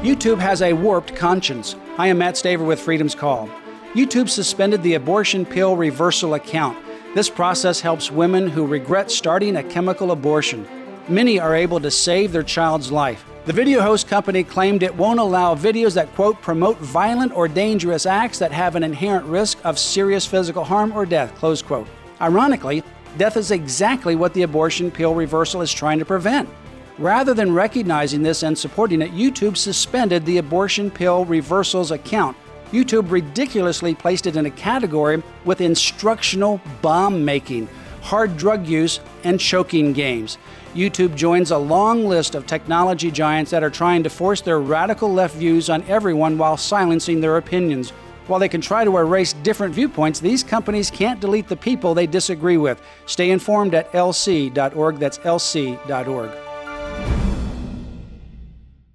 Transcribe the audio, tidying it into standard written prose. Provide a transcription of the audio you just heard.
YouTube has a warped conscience. I am Matt Staver with Freedom's Call. YouTube suspended the abortion pill reversal account. This process helps women who regret starting a chemical abortion. Many are able to save their child's life. The video host company claimed it won't allow videos that, quote, promote violent or dangerous acts that have an inherent risk of serious physical harm or death, close quote. Ironically, death is exactly what the abortion pill reversal is trying to prevent. Rather than recognizing this and supporting it, YouTube suspended the abortion pill reversals account. YouTube ridiculously placed it in a category with instructional bomb making, hard drug use, and choking games. YouTube joins a long list of technology giants that are trying to force their radical left views on everyone while silencing their opinions. While they can try to erase different viewpoints, these companies can't delete the people they disagree with. Stay informed at lc.org. That's lc.org.